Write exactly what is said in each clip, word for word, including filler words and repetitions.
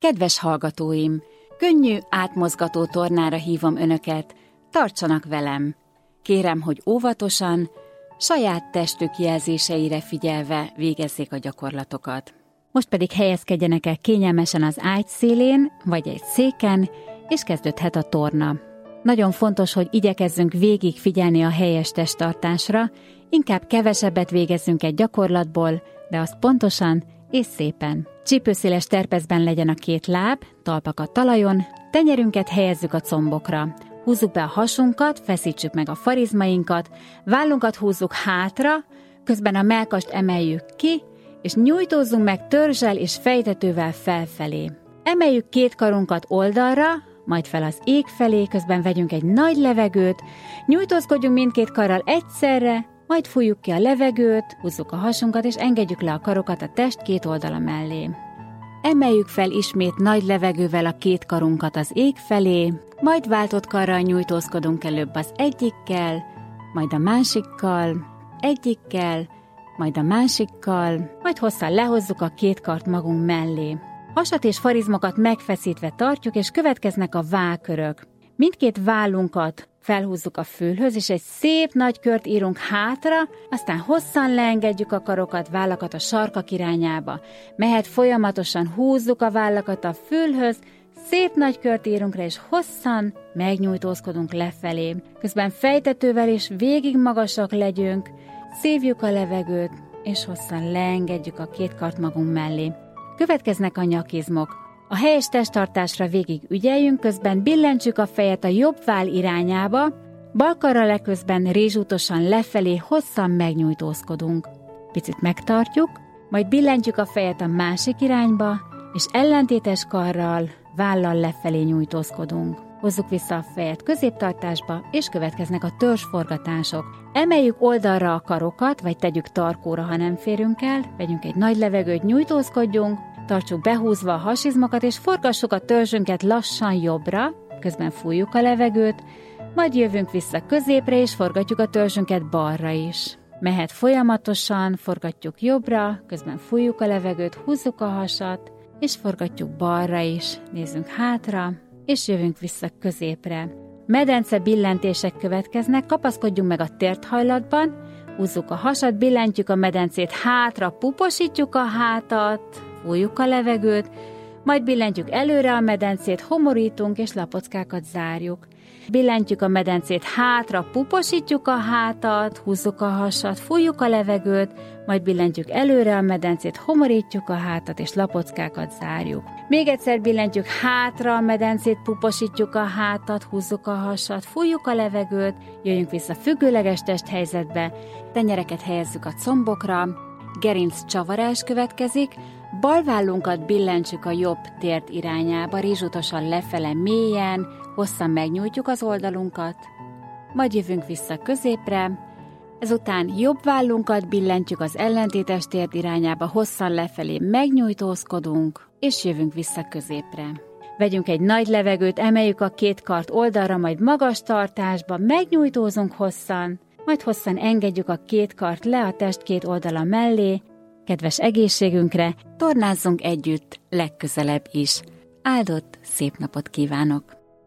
Kedves hallgatóim, könnyű, átmozgató tornára hívom önöket, tartsanak velem. Kérem, hogy óvatosan, saját testük jelzéseire figyelve végezzék a gyakorlatokat. Most pedig helyezkedjenek el kényelmesen az ágy szélén, vagy egy széken, és kezdődhet a torna. Nagyon fontos, hogy igyekezzünk végig figyelni a helyes testtartásra, inkább kevesebbet végezzünk egy gyakorlatból, de azt pontosan és szépen. Csípőszéles terpezben legyen a két láb, talpak a talajon, tenyerünket helyezzük a combokra. Húzzuk be a hasunkat, feszítsük meg a farizmainkat, vállunkat húzzuk hátra, közben a mellkast emeljük ki, és nyújtózzunk meg törzsel és fejtetővel felfelé. Emeljük két karunkat oldalra, majd fel az ég felé, közben vegyünk egy nagy levegőt, nyújtózkodjunk mindkét karral egyszerre, majd fújjuk ki a levegőt, húzzuk a hasunkat, és engedjük le a karokat a test két oldala mellé. Emeljük fel ismét nagy levegővel a két karunkat az ég felé, majd váltott karral nyújtózkodunk előbb az egyikkel, majd a másikkal, egyikkel, majd a másikkal, majd hosszan lehozzuk a két kart magunk mellé. Hasat és farizmokat megfeszítve tartjuk, és következnek a vállkörök. Mindkét vállunkat felhúzzuk a fülhöz, és egy szép nagy kört írunk hátra, aztán hosszan leengedjük a karokat, vállakat a sarkak irányába. Mehet folyamatosan, húzzuk a vállakat a fülhöz, szép nagy kört írunk rá, és hosszan megnyújtózkodunk lefelé. Közben fejtetővel és végig magasak legyünk, szívjuk a levegőt, és hosszan leengedjük a két kart magunk mellé. Következnek a nyakizmok. A helyes testtartásra végig ügyeljünk, közben billentsük a fejet a jobb váll irányába, bal karral eközben rézsútosan lefelé, hosszan megnyújtózkodunk. Picit megtartjuk, majd billentjük a fejet a másik irányba, és ellentétes karral, vállal lefelé nyújtózkodunk. Hozzuk vissza a fejet középtartásba, és következnek a törzsforgatások. Emeljük oldalra a karokat, vagy tegyük tarkóra, ha nem férünk el, vegyünk egy nagy levegőt, nyújtózkodjunk, tartsuk behúzva a hasizmokat, és forgassuk a törzsünket lassan jobbra, közben fújjuk a levegőt, majd jövünk vissza középre, és forgatjuk a törzsünket balra is. Mehet folyamatosan, forgatjuk jobbra, közben fújjuk a levegőt, húzzuk a hasat, és forgatjuk balra is, nézzünk hátra, és jövünk vissza középre. Medence billentések következnek, kapaszkodjunk meg a térthajlatban, húzzuk a hasat, billentjük a medencét hátra, puposítjuk a hátat, fújjuk a levegőt, majd billentjük előre a medencét, homorítunk és lapockákat zárjuk. Billentjük a medencét hátra, puposítjuk a hátat, húzzuk a hasat, fújjuk a levegőt, majd billentjük előre a medencét, homorítjuk a hátat és lapockákat zárjuk. Még egyszer billentjük hátra a medencét, puposítjuk a hátat, húzzuk a hasat, fújjuk a levegőt, jöjjünk vissza függőleges testhelyzetbe, tenyereket helyezzük a combokra, gerinc csavarás következik, bal vállunkat billentsük a jobb tért irányába, rizsutosan lefele mélyen, hosszan megnyújtjuk az oldalunkat, majd jövünk vissza középre, ezután jobb vállunkat billentjük az ellentétes tért irányába, hosszan lefelé megnyújtózkodunk, és jövünk vissza középre. Vegyünk egy nagy levegőt, emeljük a két kart oldalra, majd magas tartásba, megnyújtózunk hosszan, majd hosszan engedjük a két kart le a test két oldala mellé. Kedves egészségünkre, tornázzunk együtt legközelebb is. Áldott szép napot kívánok!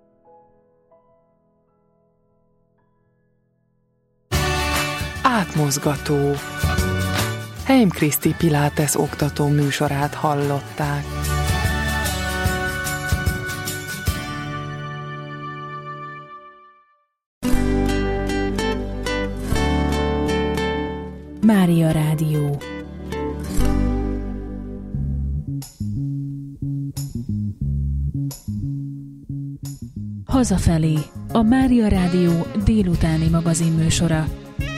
Átmozgató. Heim Kriszti Pilates oktató műsorát hallották. Mária Rádió. Hazafelé, a Mária Rádió délutáni magazinműsora.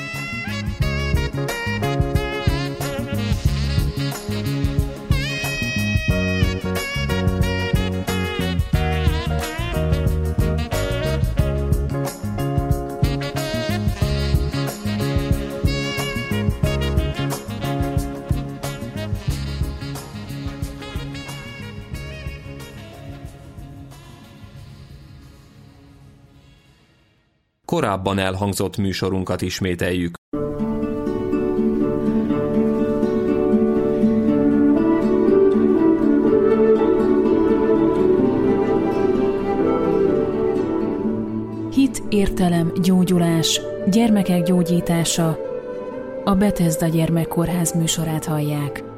Korábban elhangzott műsorunkat ismételjük. értelem, gyógyulás, gyermekek gyógyítása, a Bethesda Gyermekkórház műsorát hallják.